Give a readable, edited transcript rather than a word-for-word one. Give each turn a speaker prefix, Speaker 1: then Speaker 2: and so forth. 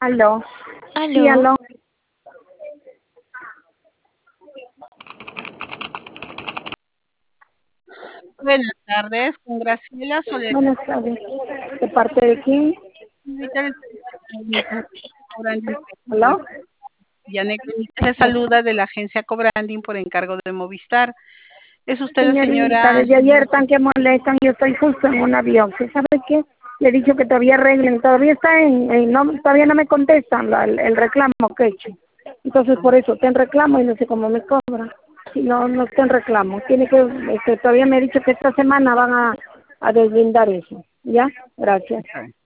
Speaker 1: Aló. Sí,
Speaker 2: Aló,
Speaker 1: aló.
Speaker 3: Buenas tardes, con Graciela Soledad.
Speaker 1: Buenas tardes. ¿De parte de quién?
Speaker 3: Señorita, Cobrandín,
Speaker 1: ¿Aló?
Speaker 3: Yanek Benítez le saluda de la agencia Cobranding por encargo de Movistar. ¿Es usted la
Speaker 1: Señorita,
Speaker 3: señora?
Speaker 1: desde ayer tan que molestan, yo estoy justo en un avión. ¿Sí sabe qué? Le he dicho que todavía arreglen, todavía está todavía no me contestan el reclamo que he hecho. Entonces por eso está en reclamo y no sé cómo me cobran. Si no, no está en reclamo. Tiene que, todavía me he dicho que esta semana van a deslindar eso. ¿Ya? Gracias.